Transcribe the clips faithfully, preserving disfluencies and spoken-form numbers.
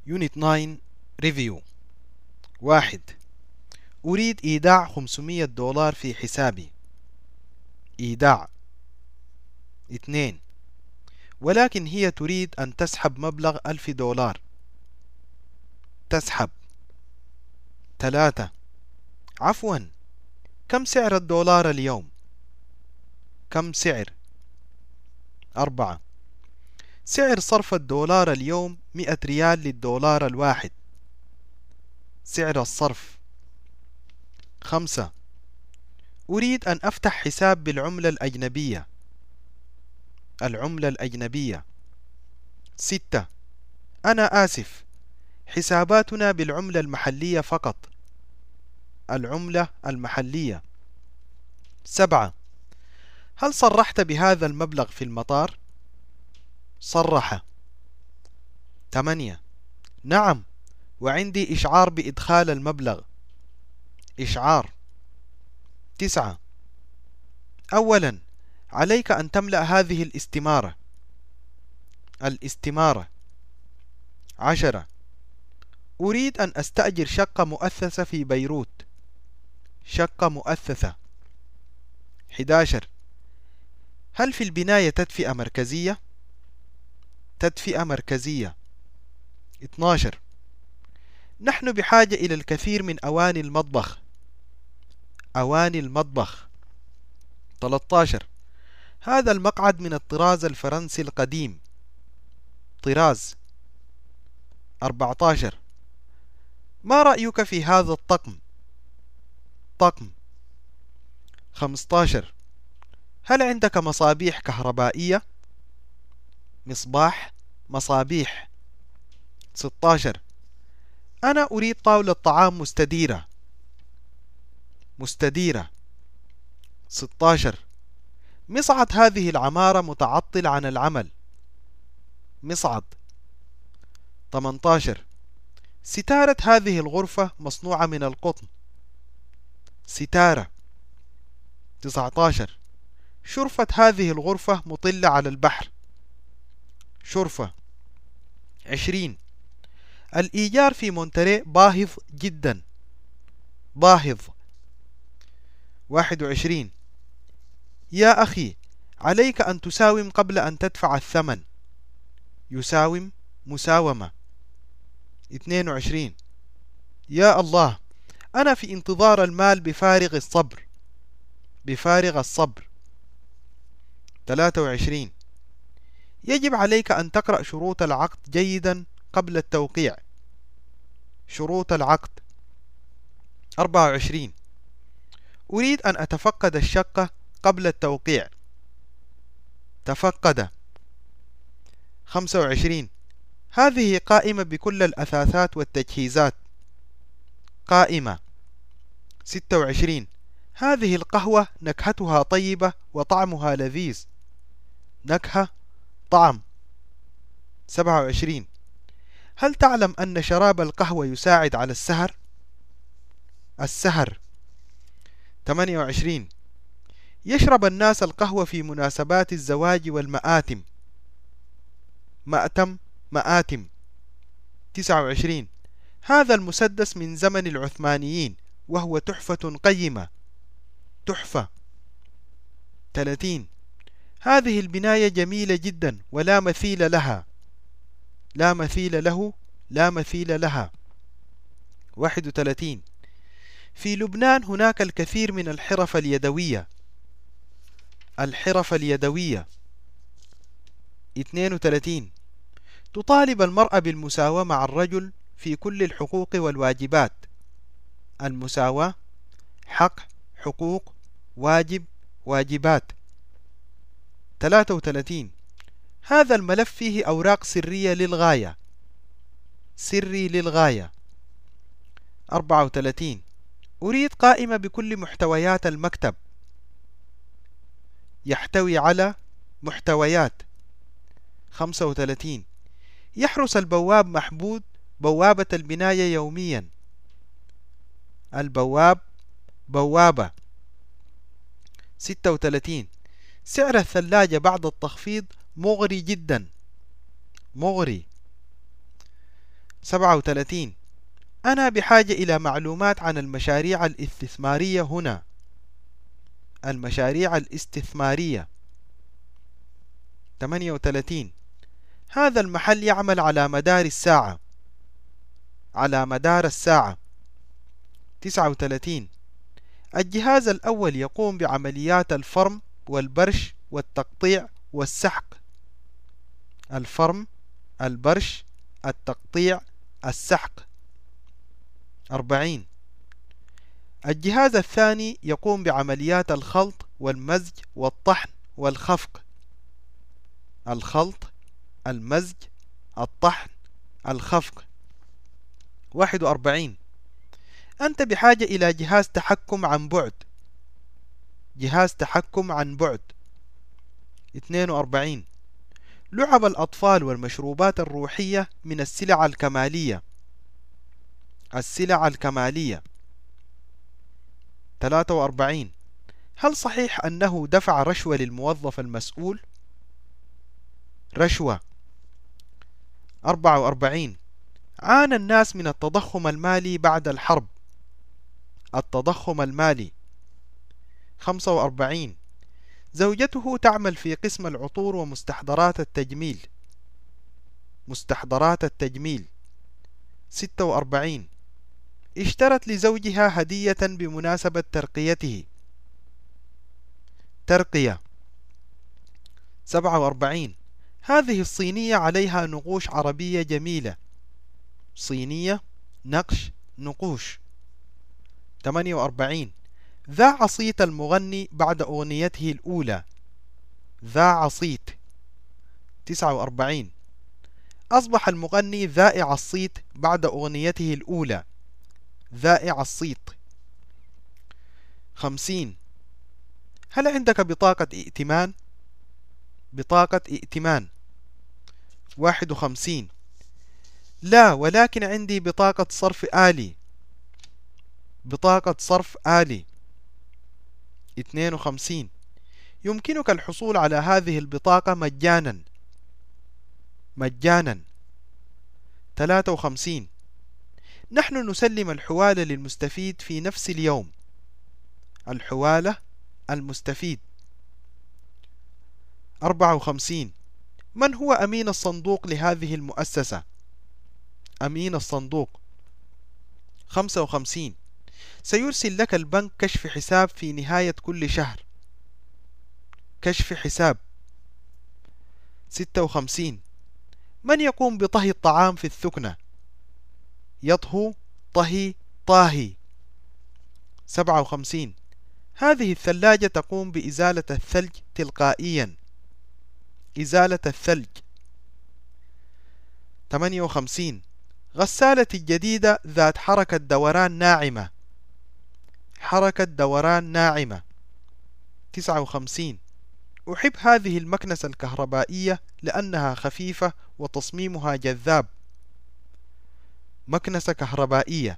يونت تسعة ريفيو. واحد. أريد إيداع خمسمية دولار في حسابي. إيداع. اثنين. ولكن هي تريد أن تسحب مبلغ ألف دولار. تسحب. ثلاثة. عفوا، كم سعر الدولار اليوم؟ كم سعر؟ أربعة. سعر صرف الدولار اليوم مئة ريال للدولار الواحد. سعر الصرف. خمسة. أريد أن أفتح حساب بالعملة الأجنبية. العملة الأجنبية. ستة. أنا آسف، حساباتنا بالعملة المحلية فقط. العملة المحلية. سبعة. هل صرحت بهذا المبلغ في المطار؟ صرح. ثمانية. نعم، وعندي إشعار بإدخال المبلغ. إشعار. تسعة. أولا، عليك أن تملأ هذه الاستمارة. الاستمارة. عشرة. أريد أن أستأجر شقة مؤثثة في بيروت. شقة مؤثثة. أحد عشر. هل في البناية تدفئة مركزية؟ تدفئة مركزية. اثني عشر. نحن بحاجة إلى الكثير من أواني المطبخ. أواني المطبخ. ثلاثة عشر. هذا المقعد من الطراز الفرنسي القديم. طراز. أربعة عشر. ما رأيك في هذا الطقم؟ طقم. خمسة عشر. هل عندك مصابيح كهربائية؟ مصباح. مصابيح. ستة عشر. أنا أريد طاولة طعام مستديرة. مستديرة. ستة عشر. مصعد هذه العمارة متعطل عن العمل. مصعد. ثمانية عشر. ستارة هذه الغرفة مصنوعة من القطن. ستارة. تسعة عشر. شرفة هذه الغرفة مطلة على البحر. شرفة. عشرين. الإيجار في مونتري باهظ جدا. باهظ. واحد وعشرين. يا أخي، عليك أن تساوم قبل أن تدفع الثمن. يساوم. مساومة. اثنين وعشرين. يا الله، أنا في انتظار المال بفارغ الصبر. بفارغ الصبر. ثلاثة وعشرين. يجب عليك أن تقرأ شروط العقد جيدا قبل التوقيع. شروط العقد. أربعة وعشرين. أريد أن أتفقد الشقة قبل التوقيع. تفقد. خمسة وعشرين. هذه قائمة بكل الأثاثات والتجهيزات. قائمة. ستة وعشرين. هذه القهوة نكهتها طيبة وطعمها لذيذ. نكهة. طعم. سبعة وعشرين. هل تعلم أن شراب القهوة يساعد على السهر؟ السهر. ثمانية وعشرين. يشرب الناس القهوة في مناسبات الزواج والمآتم. مأتم. مآتم. تسعة وعشرين. هذا المسدس من زمن العثمانيين وهو تحفة قيمة. تحفة. ثلاثين. هذه البناية جميلة جدا ولا مثيل لها. لا مثيل له. لا مثيل لها. واحد وثلاثين. في لبنان هناك الكثير من الحرف اليدوية. الحرف اليدوية. اثنين وثلاثين. تطالب المرأة بالمساواة مع الرجل في كل الحقوق والواجبات. المساواة. حق. حقوق. واجب. واجبات. ثلاثة وثلاثين. هذا الملف فيه أوراق سرية للغاية. سري للغاية. أربعة وثلاثين. أريد قائمة بكل محتويات المكتب. يحتوي على محتويات. خمسة وثلاثين. يحرس البواب محمود بوابة البناية يوميا. البواب. بوابة. ستة وثلاثين. سعر الثلاجة بعد التخفيض مغري جدا. مغري. سبعة وثلاثين أنا بحاجة إلى معلومات عن المشاريع الاستثمارية هنا. المشاريع الاستثمارية. ثمانية وثلاثين هذا المحل يعمل على مدار الساعة. على مدار الساعة. تسعة وثلاثين الجهاز الأول يقوم بعمليات الفرم والبرش والتقطيع والسحق. الفرم، البرش، التقطيع، السحق. أربعين الجهاز الثاني يقوم بعمليات الخلط والمزج والطحن والخفق. الخلط، المزج، الطحن، الخفق. واحد وأربعين أنت بحاجة إلى جهاز تحكم عن بعد. جهاز تحكم عن بعد. اثنين وأربعين لعب الأطفال والمشروبات الروحية من السلع الكمالية. السلع الكمالية. ثلاثة وأربعين هل صحيح أنه دفع رشوة للموظف المسؤول؟ رشوة. أربعة وأربعين عانى الناس من التضخم المالي بعد الحرب. التضخم المالي. خمسة وأربعين زوجته تعمل في قسم العطور ومستحضرات التجميل. مستحضرات التجميل. ستة وأربعين اشترت لزوجها هدية بمناسبة ترقيته. ترقية. سبعة وأربعين هذه الصينية عليها نقوش عربية جميلة. صينية، نقش، نقوش. ثمانية وأربعين ذاع صيت المغني بعد أغنيته الأولى. ذاع صيت. تسعة وأربعين أصبح المغني ذائع الصيت بعد أغنيته الأولى. ذائع الصيت. خمسين هل عندك بطاقة ائتمان؟ بطاقة ائتمان. واحد وخمسين لا، ولكن عندي بطاقة صرف آلي. بطاقة صرف آلي. اثنين وخمسين يمكنك الحصول على هذه البطاقة مجانا. مجانا. ثلاثة وخمسين نحن نسلم الحوالة للمستفيد في نفس اليوم. الحوالة، المستفيد. أربعة وخمسين من هو أمين الصندوق لهذه المؤسسة؟ أمين الصندوق. خمسة وخمسين سيرسل لك البنك كشف حساب في نهاية كل شهر. كشف حساب. ستة وخمسين من يقوم بطهي الطعام في الثكنة؟ يطهو، طهي، طاهي. سبعة وخمسين هذه الثلاجة تقوم بإزالة الثلج تلقائيا. إزالة الثلج. ثمانية وخمسين غسالتي الجديدة ذات حركة دوران ناعمة. حركة دوران ناعمة. تسعة وخمسين أحب هذه المكنسة الكهربائية لأنها خفيفة وتصميمها جذاب. مكنسة كهربائية.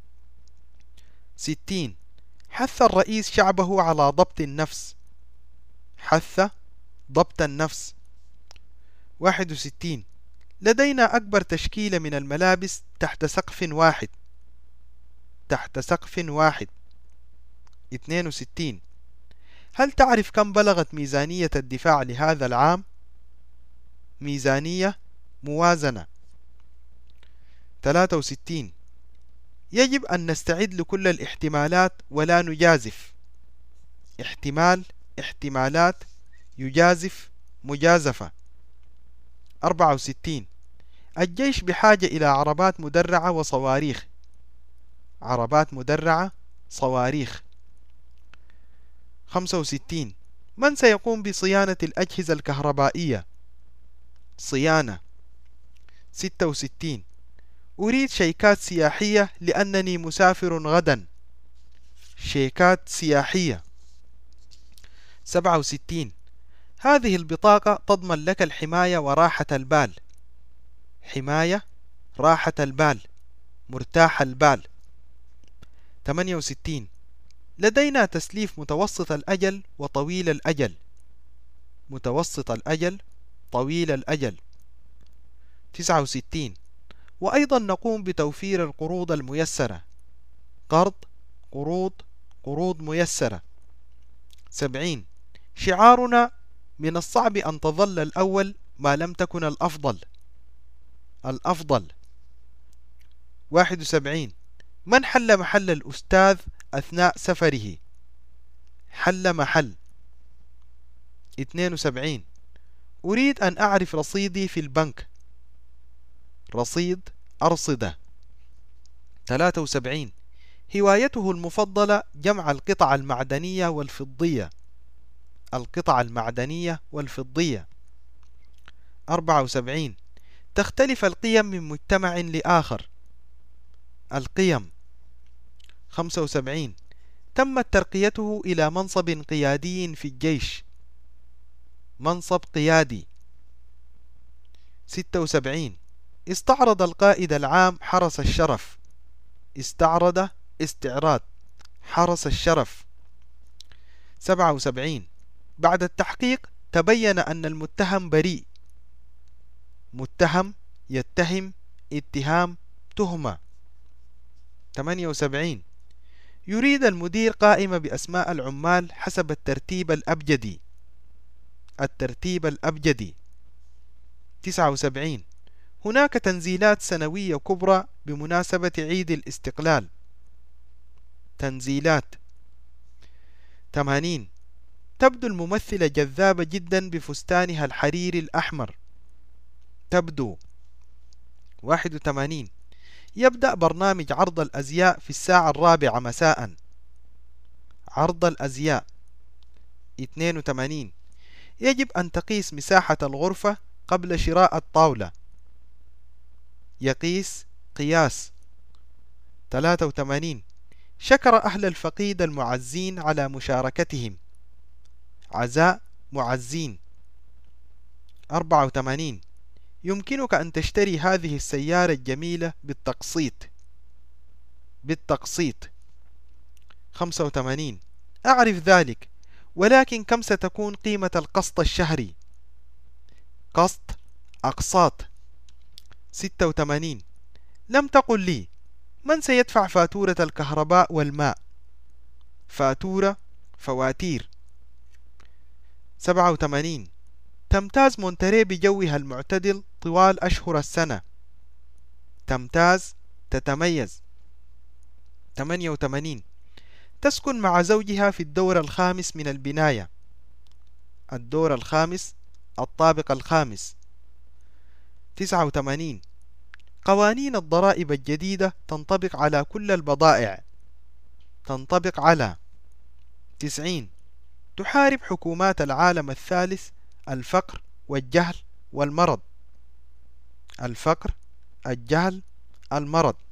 ستين حث الرئيس شعبه على ضبط النفس. حث، ضبط النفس. واحد وستين لدينا أكبر تشكيلة من الملابس تحت سقف واحد. تحت سقف واحد. اثنين وستين هل تعرف كم بلغت ميزانية الدفاع لهذا العام؟ ميزانية، موازنة. ثلاثة وستين يجب أن نستعد لكل الاحتمالات ولا نجازف. احتمال، احتمالات، يجازف، مجازفة. أربعة وستين الجيش بحاجة إلى عربات مدرعة وصواريخ. عربات مدرعة، صواريخ. خمسة وستين من سيقوم بصيانة الأجهزة الكهربائية؟ صيانة. ستة وستين أريد شيكات سياحية لأنني مسافر غدا. شيكات سياحية. سبعة وستين هذه البطاقة تضمن لك الحماية وراحة البال. حماية، راحة البال، مرتاح البال. ثمانية وستين لدينا تسليف متوسط الأجل وطويل الأجل. متوسط الأجل، طويل الأجل. تسعة وستين وأيضا نقوم بتوفير القروض الميسرة، قرض، قروض، قروض ميسرة. سبعين. شعارنا: من الصعب أن تظل الأول ما لم تكن الأفضل. الأفضل. واحد وسبعين. من حل محل الأستاذ أثناء سفره؟ حل محل. اثنين وسبعين. أريد أن أعرف رصيدي في البنك. رصيد، أرصدة. ثلاثة وسبعين. هوايته المفضلة جمع القطع المعدنية والفضية. القطع المعدنية والفضية. أربعة وسبعين. تختلف القيم من مجتمع لآخر. القيم. خمسة وسبعين. تمت ترقيته إلى منصب قيادي في الجيش. منصب قيادي. ستة وسبعين. استعرض القائد العام حرس الشرف. استعرض، استعراض، حرس الشرف. سبعة وسبعين. بعد التحقيق تبين أن المتهم بريء. متهم، يتهم، اتهام، تهمة. ثمانية وسبعين. يريد المدير قائمة بأسماء العمال حسب الترتيب الأبجدي. الترتيب الأبجدي. تسعة وسبعين. هناك تنزيلات سنوية كبرى بمناسبة عيد الاستقلال. تنزيلات. ثمانين. تبدو الممثلة جذابة جدا بفستانها الحريري الأحمر. تبدو. واحد وثمانين. يبدأ برنامج عرض الأزياء في الساعة الرابعة مساء. عرض الأزياء. اثنين وثمانين. يجب أن تقيس مساحة الغرفة قبل شراء الطاولة. يقيس، قياس. ثلاثة وثمانين. شكر أهل الفقيد المعزين على مشاركتهم. عزاء، معزين. أربعة وثمانين. يمكنك أن تشتري هذه السيارة الجميلة بالتقسيط. بالتقسيط. خمسة وثمانين. أعرف ذلك، ولكن كم ستكون قيمة القسط الشهري؟ قسط، أقساط. ستة وثمانين. لم تقل لي من سيدفع فاتورة الكهرباء والماء؟ فاتورة، فواتير. سبعة وثمانين. تمتاز مونتري بجوها المعتدل طوال أشهر السنة. تمتاز، تتميز. ثمانية وثمانين. تسكن مع زوجها في الدور الخامس من البناية. الدور الخامس، الطابق الخامس. تسعة وثمانين. قوانين الضرائب الجديدة تنطبق على كل البضائع. تنطبق على. تسعين. تحارب حكومات العالم الثالث الفقر والجهل والمرض. الفقر، الجهل، المرض.